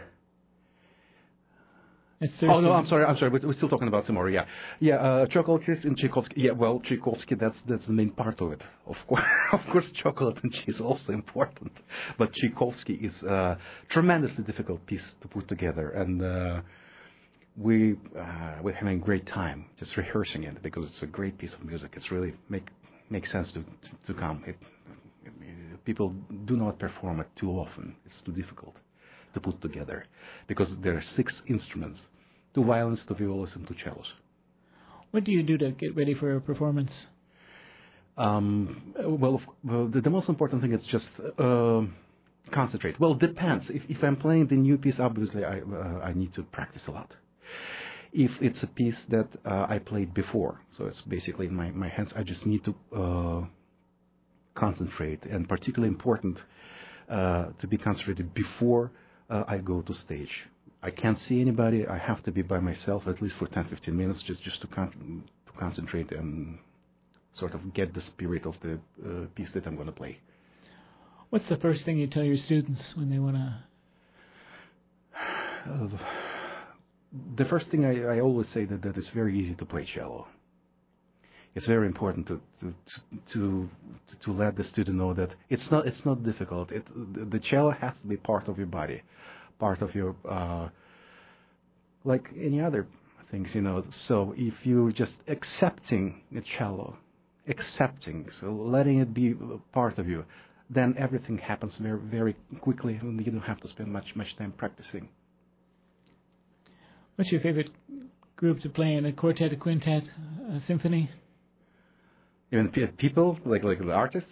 no, I'm sorry, I'm sorry. We're, we're still talking about tomorrow. Yeah, yeah. Uh, chocolate and Tchaikovsky. Yeah, well, Tchaikovsky. That's that's the main part of it. Of course, of course, chocolate and cheese is also important. But Tchaikovsky is a tremendously difficult piece to put together, and uh, we uh, we're having a great time just rehearsing it because it's a great piece of music. It's really make makes sense to to, to come. It, People do not perform it too often. It's too difficult to put together because there are six instruments, two violins, two violas, and two cellos. What do you do to get ready for a performance? Um, well, well the, the most important thing is just uh, concentrate. Well, it depends. If, if I'm playing the new piece, obviously I uh, I need to practice a lot. If it's a piece that uh, I played before, so it's basically in my, my hands, I just need to uh, concentrate, and particularly important uh, to be concentrated before uh, I go to stage. I can't see anybody. I have to be by myself at least for ten to fifteen minutes just, just to, con- to concentrate and sort of get the spirit of the uh, piece that I'm going to play. What's the first thing you tell your students when they want to? Uh, the first thing I, I always say that, that it's very easy to play cello. It's very important to to, to to let the student know that it's not it's not difficult. It, the cello has to be part of your body, part of your uh, like any other things, you know. So if you're just accepting a cello, accepting, so letting it be part of you, then everything happens very, very quickly, and you don't have to spend much, much time practicing. What's your favorite group to play in? A quartet, a quintet, a symphony? Even people, like like the artists,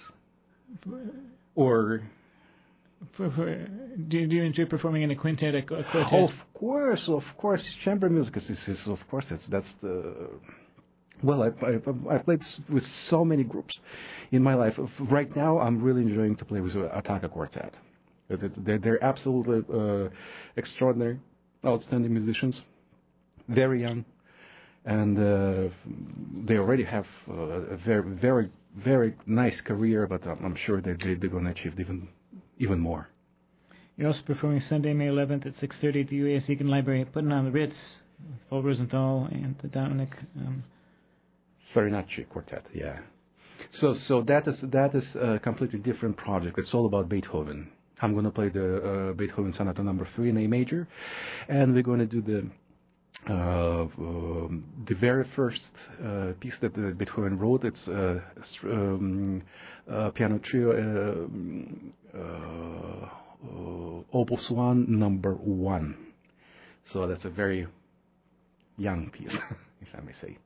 or for, for, do, do you enjoy performing in a quintet, a, a quartet? Of course, of course, chamber music is, is, is of course it's that's the. Well, I, I I played with so many groups in my life. Right now, I'm really enjoying to play with a Ataka Quartet. They're, they're absolutely uh, extraordinary, outstanding musicians, very young. And uh, they already have uh, a very, very, very nice career, but I'm, I'm sure that they, they're going to achieve even, even more. You're also performing Sunday, May eleventh at six thirty at the U A S Egan Library, putting on the Ritz, with Paul Rosenthal and the Dominic um, Farinacci Quartet. Yeah. So, so that is that is a completely different project. It's all about Beethoven. I'm going to play the uh, Beethoven Sonata Number Three in A major, and we're going to do the. Uh, um, the very first uh, piece that uh, Beethoven wrote, it's uh, um, uh, piano trio, uh, uh, uh, Opus One, Number One. So that's a very young piece, if I may say.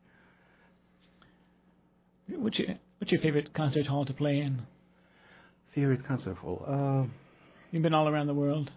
What's your What's your favorite concert hall to play in? Favorite concert hall? Uh, You've been all around the world.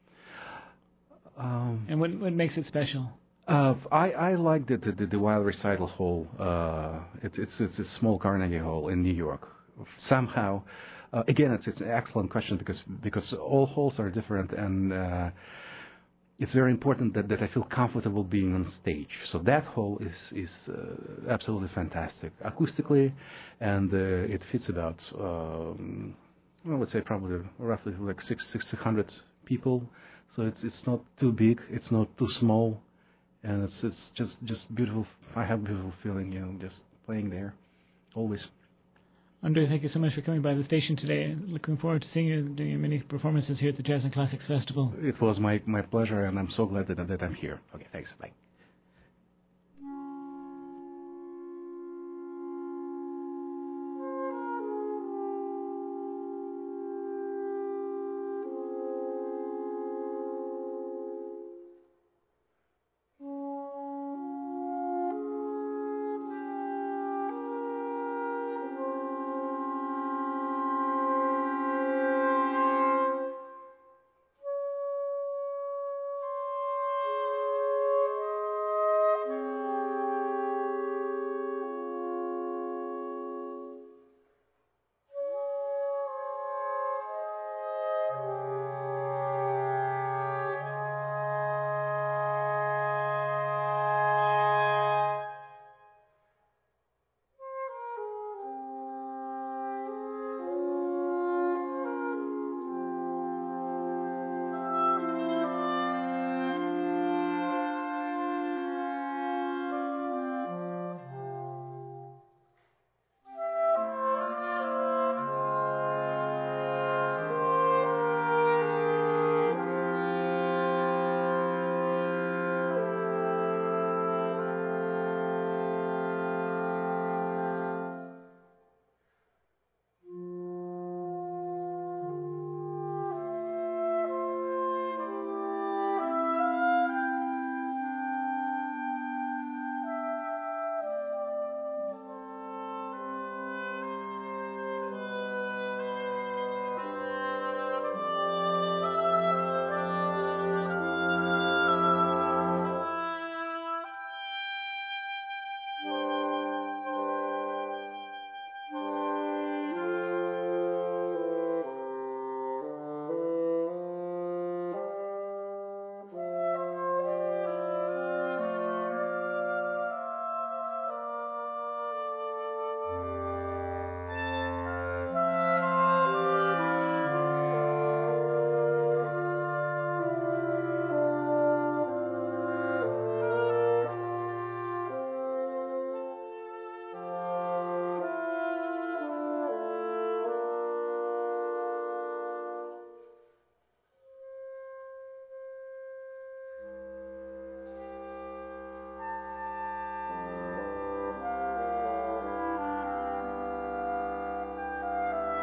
Um, and what what makes it special? Uh, I, I like the, the, the Wild Recital Hall. Uh, it, it's it's a small Carnegie Hall in New York. Somehow, uh, again, it's it's an excellent question because because all halls are different, and uh, it's very important that, that I feel comfortable being on stage. So that hall is is uh, absolutely fantastic acoustically, and uh, it fits about um, well, let's say probably roughly like six six hundred people. So it's it's not too big, it's not too small. And it's it's just, just beautiful. I have a beautiful feeling, you know, just playing there, always. Andre, thank you so much for coming by the station today. Looking forward to seeing you doing your many performances here at the Jazz and Classics Festival. It was my, my pleasure, and I'm so glad that, that I'm here. Okay, thanks. Bye.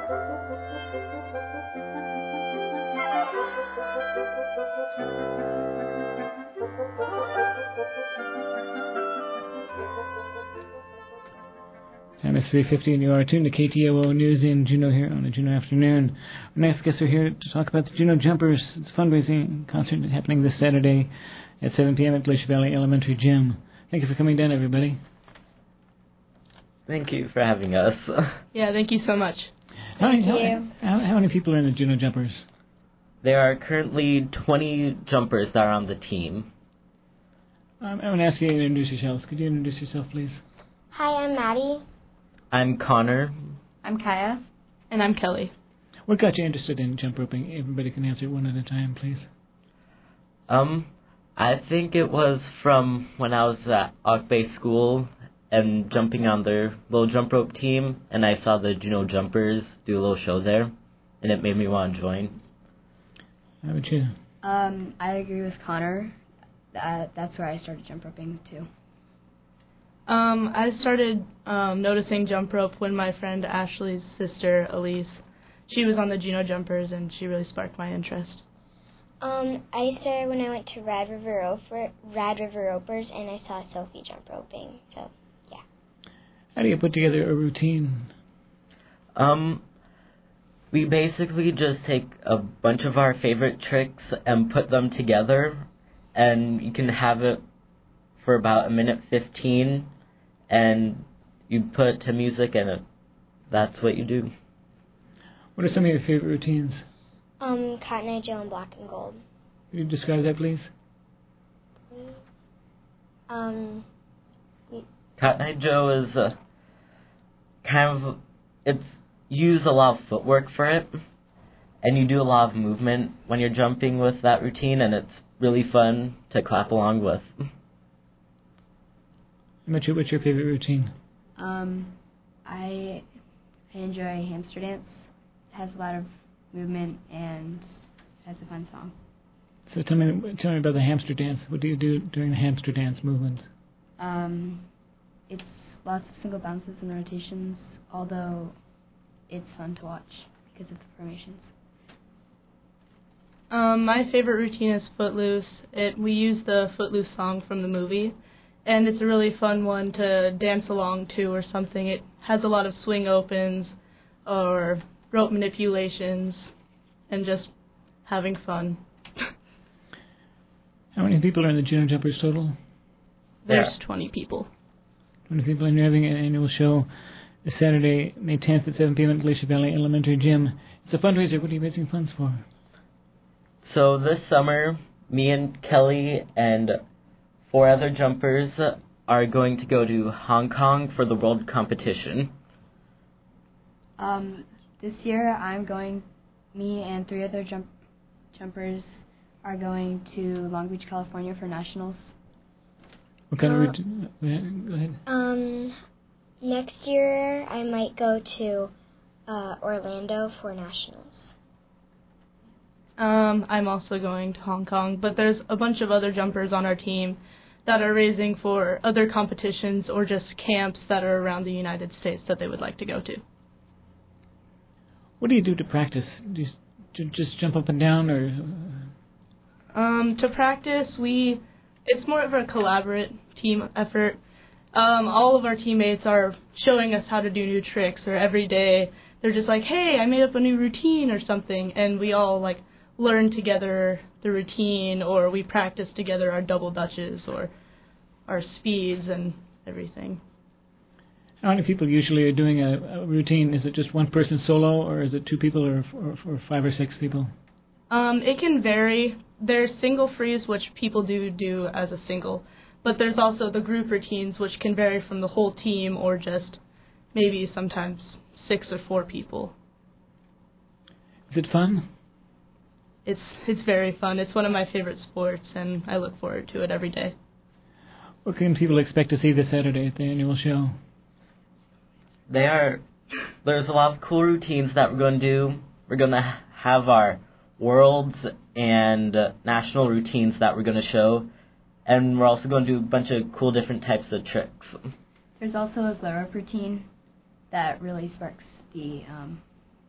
Time is three fifty and you are tuned to K T O O News in Juneau here on a Juneau afternoon. Our next guests are here to talk about the Juneau Jumpers fundraising concert happening this Saturday at seven p.m. at Glacier Valley Elementary Gym. Thank you for coming down, everybody. Thank you for having us. Yeah, thank you so much. How many, Thank you. How, how many people are in the Juneau Jumpers? There are currently twenty jumpers that are on the team. Um, I want to ask you to introduce yourselves. Could you introduce yourself, please? Hi, I'm Maddie. I'm Connor. I'm Kaya. And I'm Kelly. What got you interested in jump roping? Everybody can answer one at a time, please. Um, I think it was from when I was at Auk Bay School and jumping on their little jump rope team, and I saw the Juneau Jumpers do a little show there, and it made me want to join. How about you? Um, I agree with Connor. That, that's where I started jump roping, too. Um, I started um, noticing jump rope when my friend Ashley's sister, Elise, she was on the Juneau Jumpers, and she really sparked my interest. Um, I started when I went to Rad River, Roper, Rad River Ropers, and I saw Sophie jump roping, so, yeah. How do you put together a routine? Um, we basically just take a bunch of our favorite tricks and put them together, and you can have it for about a minute fifteen, and you put it to music, and it, that's what you do. What are some of your favorite routines? Um, Cotton Eye Joe and Black and Gold. Could you describe that, please? Um, Cotton Eye Joe is a kind of, it's, you use a lot of footwork for it, and you do a lot of movement when you're jumping with that routine, and it's really fun to clap along with. What's your, what's your favorite routine? Um, I, I enjoy hamster dance. It has a lot of movement and has a fun song. So tell me, tell me about the hamster dance. What do you do during the hamster dance movement? Um, it's lots of single bounces and rotations, although it's fun to watch because of the formations. Um, my favorite routine is Footloose. It, we use the Footloose song from the movie, and it's a really fun one to dance along to or something. It has a lot of swing opens or rope manipulations and just having fun. How many people are in the Juneau Jumpers total? There's yeah. twenty people. twenty people, and you're having an annual show this Saturday, May tenth at seven p.m. at Glacier Valley Elementary Gym. It's a fundraiser. What are you raising funds for? So this summer, me and Kelly and four other jumpers are going to go to Hong Kong for the world competition. Um, this year I'm going, me and three other jump jumpers are going to Long Beach, California for nationals. What kind uh, of routine? Go ahead. Um, next year I might go to uh, Orlando for nationals. Um, I'm also going to Hong Kong, but there's a bunch of other jumpers on our team that are raising for other competitions or just camps that are around the United States that they would like to go to. What do you do to practice? Do you just jump up and down, or? Um, to practice, we it's more of a collaborative team effort. Um, all of our teammates are showing us how to do new tricks, or every day they're just like, "Hey, I made up a new routine or something," and we all like learn together the routine, or we practice together our double dutches or our speeds and everything. How many people usually are doing a, a routine? Is it just one person solo, or is it two people, or, or, or five or six people? Um, it can vary. There's single frees, which people do do as a single, but there's also the group routines, which can vary from the whole team or just maybe sometimes six or four people. Is it fun? It's it's very fun. It's one of my favorite sports, and I look forward to it every day. What can people expect to see this Saturday at the annual show? They are, there's a lot of cool routines that we're going to do. We're going to have our worlds and uh, national routines that we're going to show, and we're also going to do a bunch of cool different types of tricks. There's also a glow up routine that really sparks the um,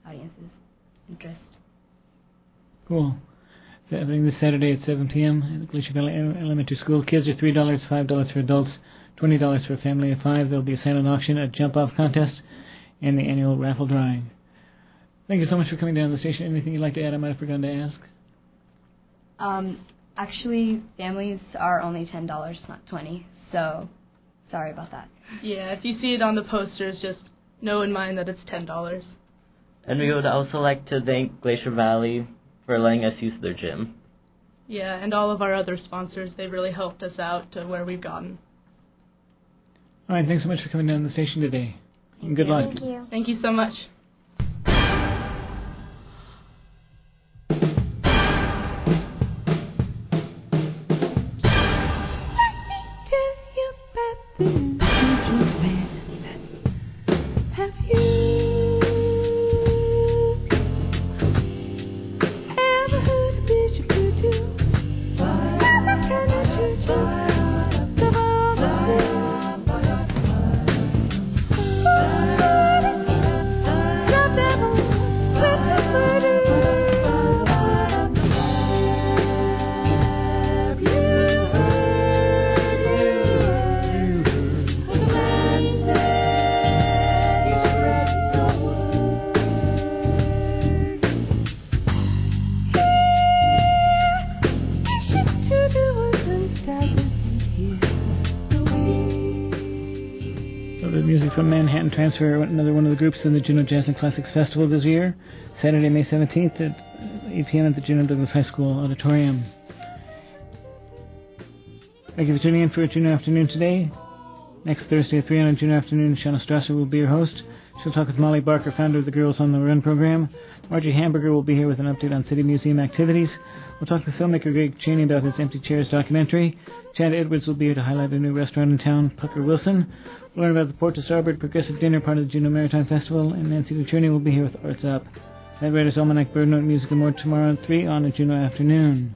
audience's interest. Cool. So happening this Saturday at seven p.m. at the Glacier Valley Elementary School. Kids are three dollars, five dollars for adults, twenty dollars for a family of five. There will be a silent auction, a jump-off contest, and the annual raffle drawing. Thank you so much for coming down to the station. Anything you'd like to add I might have forgotten to ask? Um, actually, families are only ten dollars, not twenty dollars, so sorry about that. Yeah, if you see it on the posters, just know in mind that it's ten dollars. And we would also like to thank Glacier Valley for letting us use their gym. Yeah, and all of our other sponsors, they've really helped us out to where we've gotten. All right, thanks so much for coming down to the station today. And good luck. Thank you. Thank you so much. From Manhattan Transfer, another one of the groups in the Juneau Jazz and Classics Festival this year, Saturday, May seventeenth at eight p.m. at the Juneau Douglas High School Auditorium. Thank you for tuning in for Juneau Afternoon today. Next Thursday at three on Juneau Afternoon, Shauna Strasser will be your host. She'll talk with Molly Barker, founder of the Girls on the Run program. Margie Hamburger will be here with an update on City Museum activities. We'll talk with filmmaker Greg Cheney about his Empty Chairs documentary. Chad Edwards will be here to highlight a new restaurant in town, Pucker Wilson. We'll learn about the Port to Starboard Progressive Dinner, part of the Juneau Maritime Festival, and Nancy Lucerni will be here with Arts Up. That Writer's Almanac, Bird Note, Music, and more tomorrow at three on a Juneau Afternoon.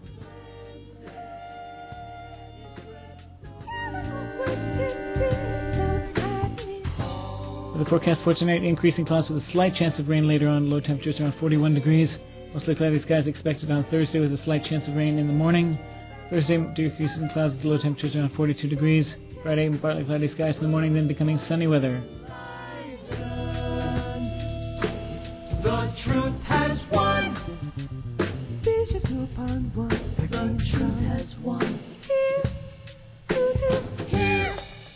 The forecast for tonight, increasing clouds with a slight chance of rain later on, low temperatures around forty-one degrees. Mostly cloudy skies expected on Thursday with a slight chance of rain in the morning. Thursday, decreasing clouds with low temperatures around forty-two degrees. Friday, partly cloudy skies in the morning, then becoming sunny weather. The truth has won. Bishop upon one. The truth has won. Here, here, here.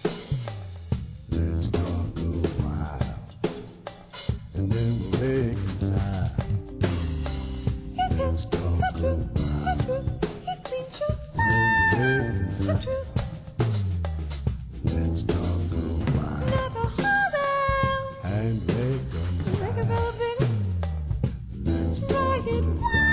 Let's talk a while, and then we'll make it time. Let's talk a while, and then we'll make it time. Let's talk a while. Never hold out. And make them make a baby. Let's try it.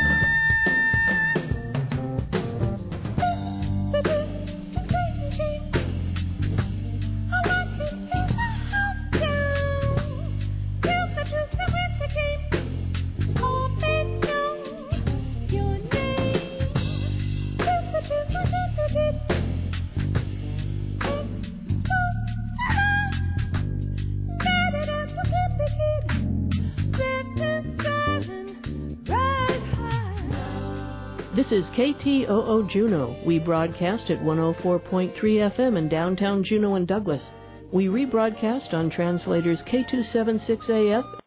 This is K T O O Juneau. We broadcast at one oh four point three F M in downtown Juneau and Douglas. We rebroadcast on translators K two seventy-six A F